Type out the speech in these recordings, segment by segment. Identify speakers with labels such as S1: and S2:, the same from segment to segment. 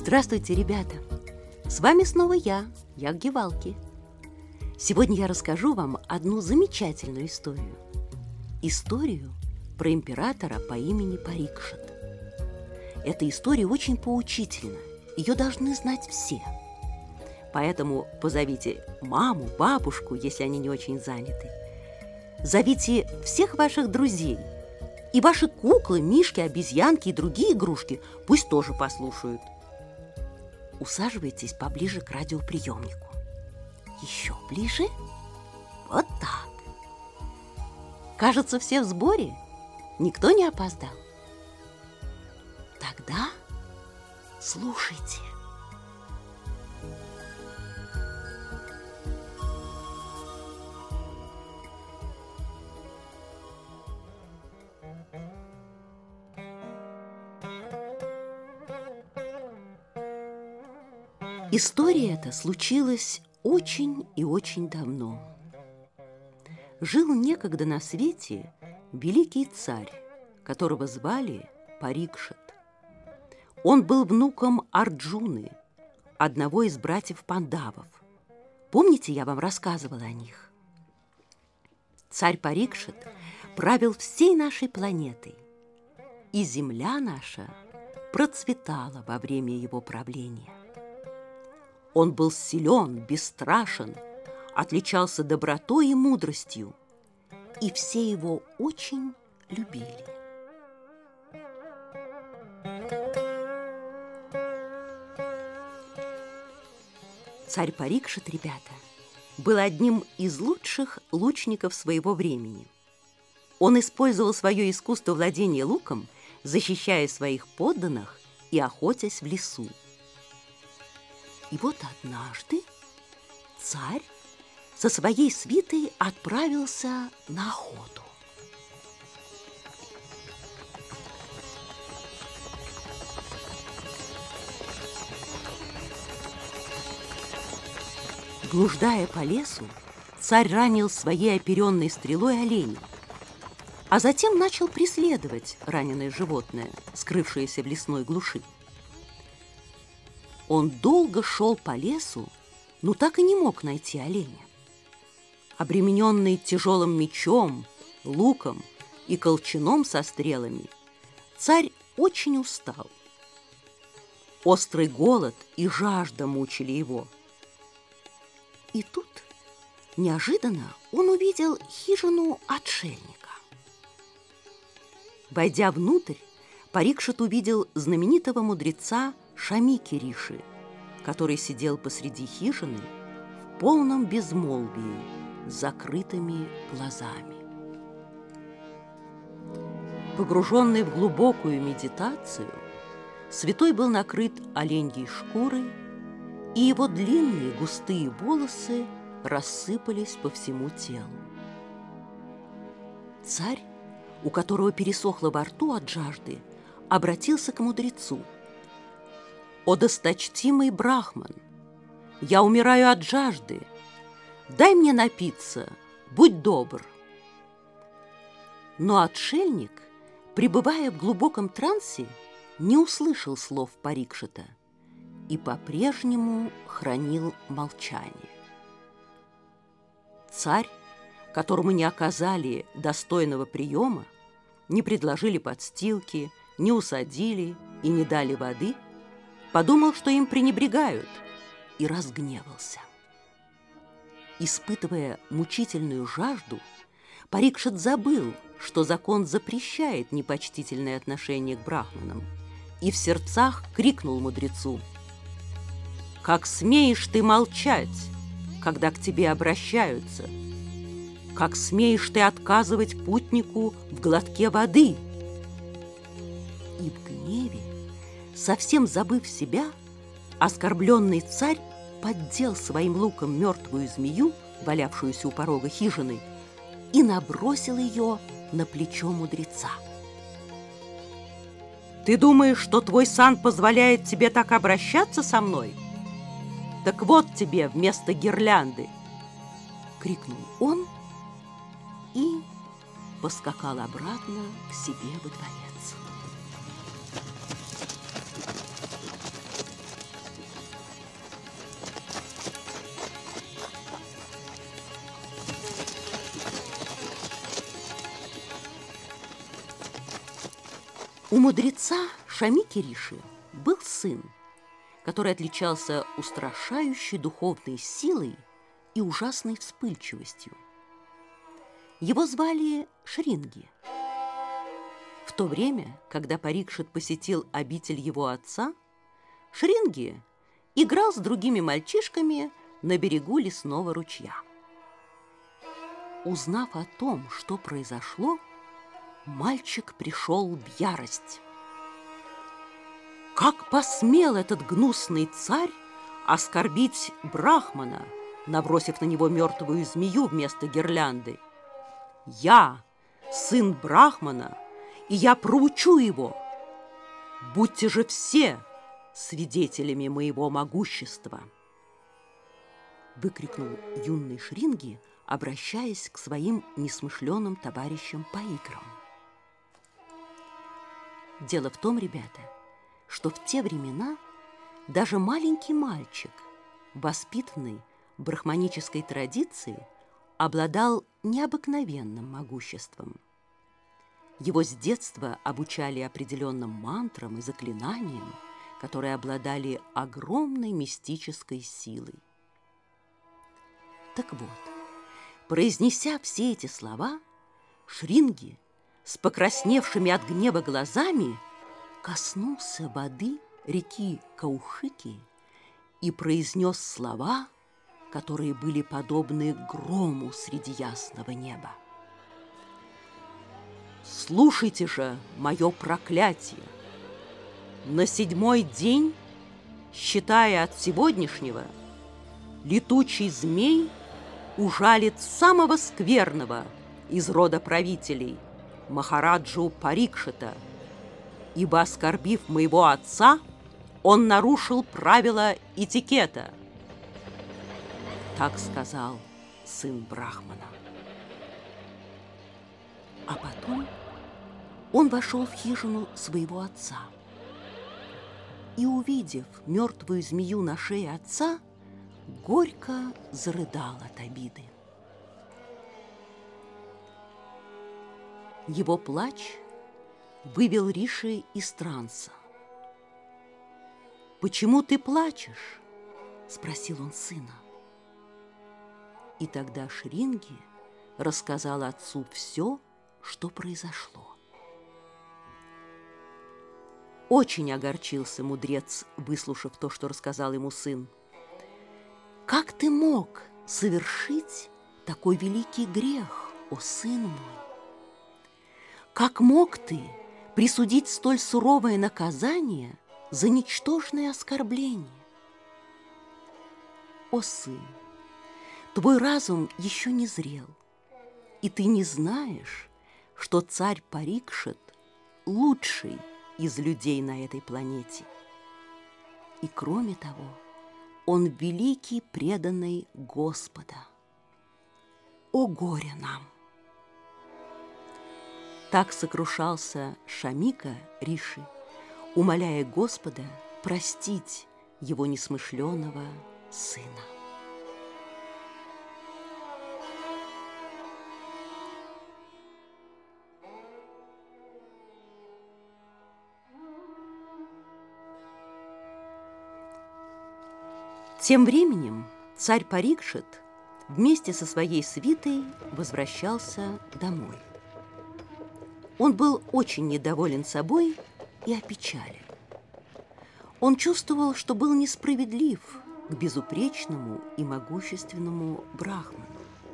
S1: Здравствуйте, ребята! С вами снова я, Ягги-Валки. Сегодня я расскажу вам одну замечательную историю. Историю про императора по имени Парикшат. Эта история очень поучительна. Ее должны знать все. Поэтому позовите маму, бабушку, если они не очень заняты. Зовите всех ваших друзей. И ваши куклы, мишки, обезьянки и другие игрушки пусть тоже послушают. Усаживайтесь поближе к радиоприемнику. Еще ближе. Вот так. Кажется, все в сборе. Никто не опоздал. Тогда слушайте. История эта случилась очень и очень давно. Жил некогда на свете великий царь, которого звали Парикшат. Он был внуком Арджуны, одного из братьев Пандавов. Помните, я вам рассказывала о них? Царь Парикшат правил всей нашей планетой, и земля наша процветала во время его правления. Он был силен, бесстрашен, отличался добротой и мудростью, и все его очень любили. Царь Парикшат, ребята, был одним из лучших лучников своего времени. Он использовал свое искусство владения луком, защищая своих подданных и охотясь в лесу. И вот однажды царь со своей свитой отправился на охоту. Блуждая по лесу, царь ранил своей оперенной стрелой оленя, а затем начал преследовать раненое животное, скрывшееся в лесной глуши. Он долго шел по лесу, но так и не мог найти оленя. Обремененный тяжелым мечом, луком и колчаном со стрелами, царь очень устал. Острый голод и жажда мучили его. И тут неожиданно он увидел хижину отшельника. Войдя внутрь, Парикшат увидел знаменитого мудреца Шамики Риши, который сидел посреди хижины в полном безмолвии с закрытыми глазами. Погруженный в глубокую медитацию, святой был накрыт оленьей шкурой, и его длинные густые волосы рассыпались по всему телу. Царь, у которого пересохло во рту от жажды, обратился к мудрецу. «О досточтимый Брахман, я умираю от жажды. Дай мне напиться, будь добр». Но отшельник, пребывая в глубоком трансе, не услышал слов Парикшата и по-прежнему хранил молчание. Царь, которому не оказали достойного приема, не предложили подстилки, не усадили и не дали воды, подумал, что им пренебрегают, и разгневался. Испытывая мучительную жажду, Парикшат забыл, что закон запрещает непочтительное отношение к брахманам, и в сердцах крикнул мудрецу: «Как смеешь ты молчать, когда к тебе обращаются? Как смеешь ты отказывать путнику в глотке воды?» И в гневе, совсем забыв себя, оскорбленный царь поддел своим луком мертвую змею, валявшуюся у порога хижины, и набросил ее на плечо мудреца. «Ты думаешь, что твой сан позволяет тебе так обращаться со мной? Так вот тебе вместо гирлянды!» — крикнул он и поскакал обратно к себе во дворец. У мудреца Шамики Риши был сын, который отличался устрашающей духовной силой и ужасной вспыльчивостью. Его звали Шринги. В то время, когда Парикшит посетил обитель его отца, Шринги играл с другими мальчишками на берегу лесного ручья. Узнав о том, что произошло, мальчик пришел в ярость. Как посмел этот гнусный царь оскорбить Брахмана, набросив на него мертвую змею вместо гирлянды? Я, сын Брахмана, и я проучу его. Будьте же все свидетелями моего могущества!» Выкрикнул юный Шринги, обращаясь к своим несмышленым товарищам по играм. Дело в том, ребята, что в те времена даже маленький мальчик, воспитанный в брахманической традиции, обладал необыкновенным могуществом. Его с детства обучали определенным мантрам и заклинаниям, которые обладали огромной мистической силой. Так вот, произнеся все эти слова, Шринги с покрасневшими от гнева глазами коснулся воды реки Каушики и произнес слова, которые были подобны грому среди ясного неба. «Слушайте же мое проклятие! На 7-й день, считая от сегодняшнего, летучий змей ужалит самого скверного из рода правителей, Махараджу Парикшита, ибо, оскорбив моего отца, он нарушил правила этикета». Так сказал сын Брахмана. А потом он вошел в хижину своего отца и, увидев мертвую змею на шее отца, горько зарыдал от обиды. Его плач вывел Риши из транса. «Почему ты плачешь?» – спросил он сына. И тогда Шринги рассказал отцу все, что произошло. Очень огорчился мудрец, выслушав то, что рассказал ему сын. «Как ты мог совершить такой великий грех, о сын мой? Как мог ты присудить столь суровое наказание за ничтожное оскорбление? О сын, твой разум еще не зрел, и ты не знаешь, что царь Парикшит лучший из людей на этой планете. И кроме того, он великий преданный Господа. О горе нам!» Так сокрушался Шамика Риши, умоляя Господа простить его несмышленого сына. Тем временем царь Парикшит вместе со своей свитой возвращался домой. Он был очень недоволен собой и опечален. Он чувствовал, что был несправедлив к безупречному и могущественному Брахману.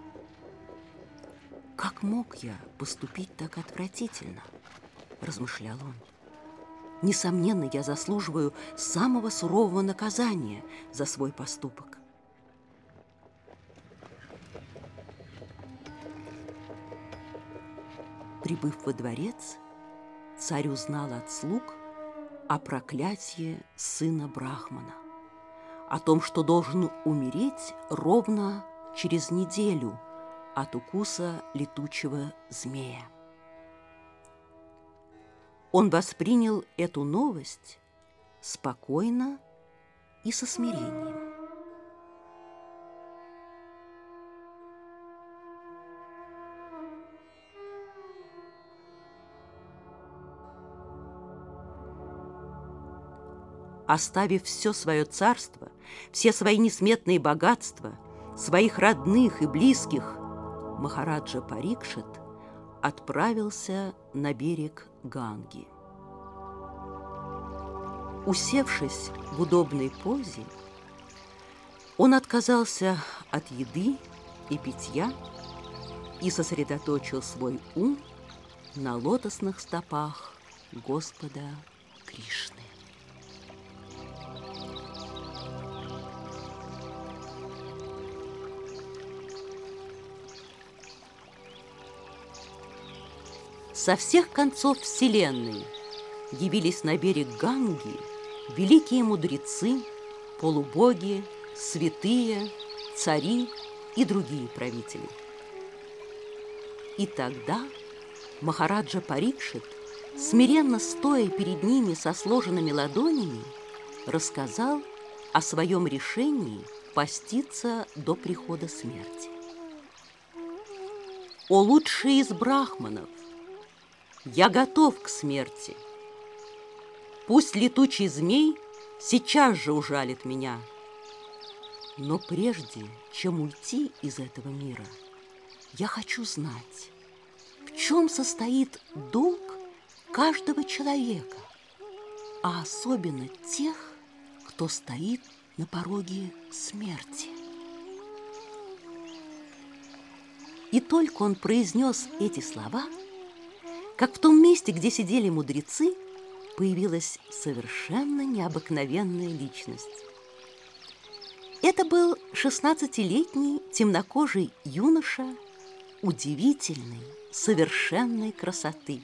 S1: «Как мог я поступить так отвратительно?» – размышлял он. «Несомненно, я заслуживаю самого сурового наказания за свой поступок». Прибыв во дворец, царь узнал от слуг о проклятии сына Брахмана, о том, что должен умереть ровно через неделю от укуса летучего змея. Он воспринял эту новость спокойно и со смирением. Оставив все свое царство, все свои несметные богатства, своих родных и близких, Махараджа Парикшит отправился на берег Ганги. Усевшись в удобной позе, он отказался от еды и питья и сосредоточил свой ум на лотосных стопах Господа Кришны. Со всех концов вселенной явились на берег Ганги великие мудрецы, полубоги, святые, цари и другие правители. И тогда Махараджа Парикшит, смиренно стоя перед ними со сложенными ладонями, рассказал о своем решении поститься до прихода смерти. «О лучший из брахманов! Я готов к смерти. Пусть летучий змей сейчас же ужалит меня. Но прежде, чем уйти из этого мира, я хочу знать, в чем состоит долг каждого человека, а особенно тех, кто стоит на пороге смерти». И только он произнес эти слова, как в том месте, где сидели мудрецы, появилась совершенно необыкновенная личность. Это был 16-летний темнокожий юноша удивительной, совершенной красоты.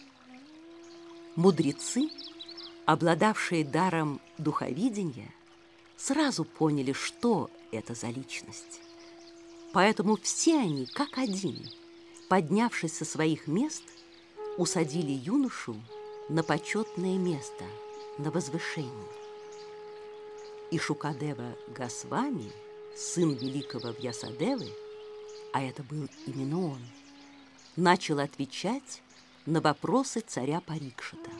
S1: Мудрецы, обладавшие даром духовидения, сразу поняли, что это за личность. Поэтому все они, как один, поднявшись со своих мест, усадили юношу на почетное место, на возвышении. И Шукадева Госвами, сын великого Вьясадевы, а это был именно он, начал отвечать на вопросы царя Парикшита.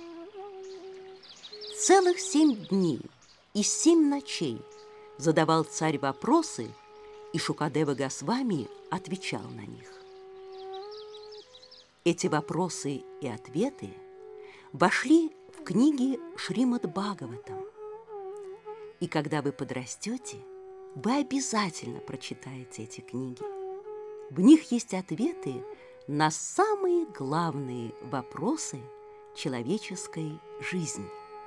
S1: Целых 7 дней и 7 ночей задавал царь вопросы, и Шукадева Госвами отвечал на них. Эти вопросы и ответы вошли в книги Шримад Бхагаватам. И когда вы подрастете, вы обязательно прочитаете эти книги. В них есть ответы на самые главные вопросы человеческой жизни.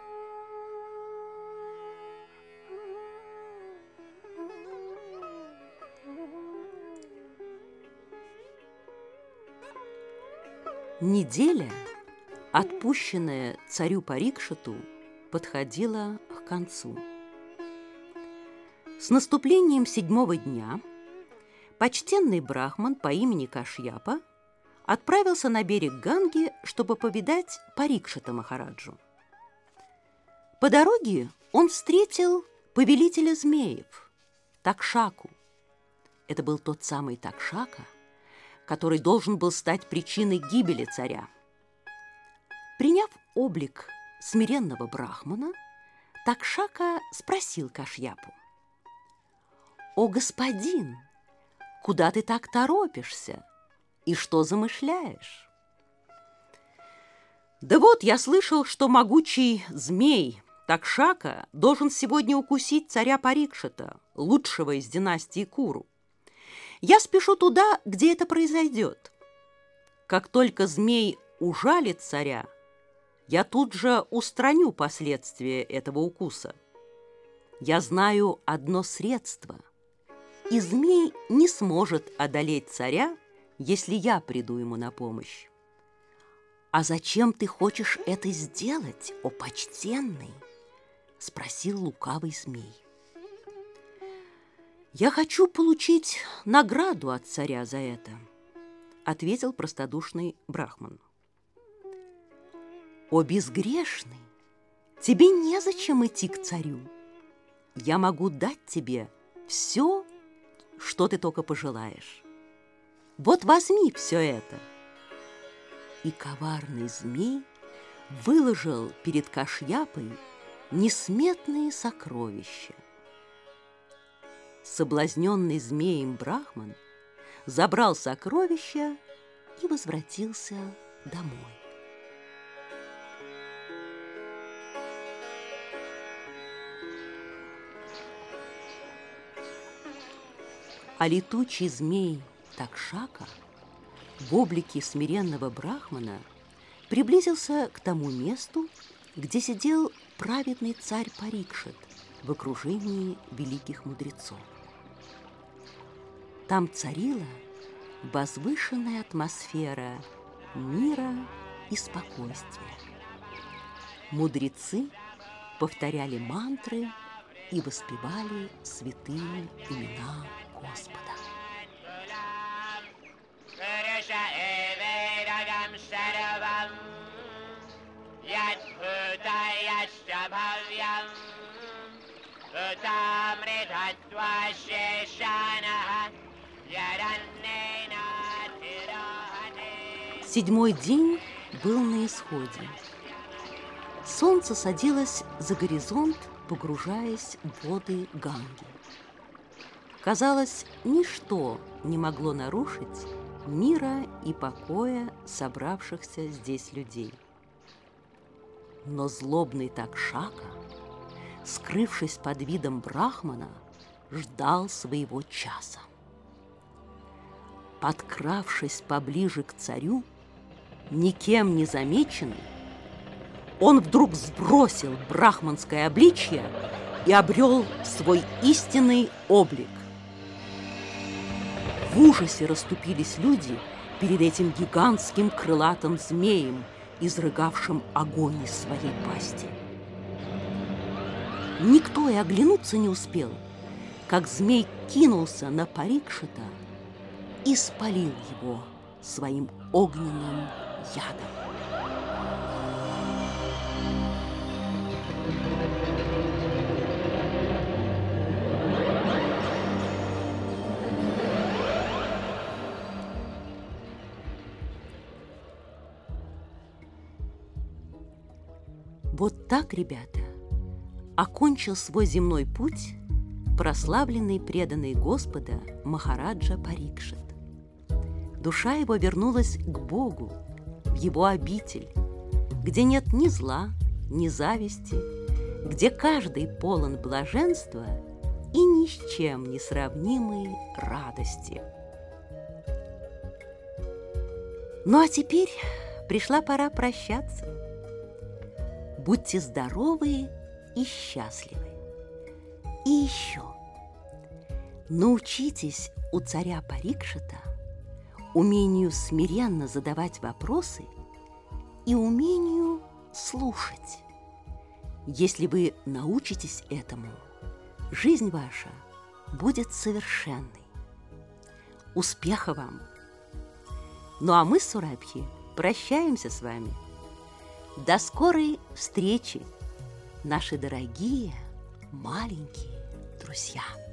S1: Неделя, отпущенная царю Парикшиту, подходила к концу. С наступлением 7-го дня почтенный брахман по имени Кашьяпа отправился на берег Ганги, чтобы повидать Парикшита Махараджу. По дороге он встретил повелителя змеев, Такшаку. Это был тот самый Такшака, который должен был стать причиной гибели царя. Приняв облик смиренного брахмана, Такшака спросил Кашьяпу: «О, господин, куда ты так торопишься и что замышляешь?» «Да вот я слышал, что могучий змей Такшака должен сегодня укусить царя Парикшита, лучшего из династии Куру. Я спешу туда, где это произойдет. Как только змей ужалит царя, я тут же устраню последствия этого укуса. Я знаю одно средство, и змей не сможет одолеть царя, если я приду ему на помощь». «А зачем ты хочешь это сделать, о почтенный?» — спросил лукавый змей. «Я хочу получить награду от царя за это», — ответил простодушный брахман. «О безгрешный, тебе незачем идти к царю. Я могу дать тебе все, что ты только пожелаешь. Вот возьми все это». И коварный змей выложил перед Кашьяпой несметные сокровища. Соблазненный змеем Брахман забрал сокровища и возвратился домой. А летучий змей Такшака в облике смиренного брахмана приблизился к тому месту, где сидел праведный царь Парикшит в окружении великих мудрецов. Там царила возвышенная атмосфера мира и спокойствия. Мудрецы повторяли мантры и воспевали святые имена Господа. Седьмой день был на исходе. Солнце садилось за горизонт, погружаясь в воды Ганги. Казалось, ничто не могло нарушить мира и покоя собравшихся здесь людей. Но злобный Такшака, скрывшись под видом брахмана, ждал своего часа. Подкравшись поближе к царю, никем не замеченный, он вдруг сбросил брахманское обличье и обрел свой истинный облик. В ужасе расступились люди перед этим гигантским крылатым змеем, изрыгавшим огонь из своей пасти. Никто и оглянуться не успел, как змей кинулся на Парикшита и спалил его своим огненным ядом. Вот так, ребята, окончил свой земной путь прославленный преданный Господа Махараджа Парикшит. Душа его вернулась к Богу, в его обитель, где нет ни зла, ни зависти, где каждый полон блаженства и ни с чем не сравнимой радости. Ну а теперь пришла пора прощаться. Будьте здоровы и счастливы. И еще научитесь у царя Парикшита умению смиренно задавать вопросы и умению слушать. Если вы научитесь этому, жизнь ваша будет совершенной. Успеха вам! Ну а мы с Сурабхи прощаемся с вами. До скорой встречи, наши дорогие маленькие друзья!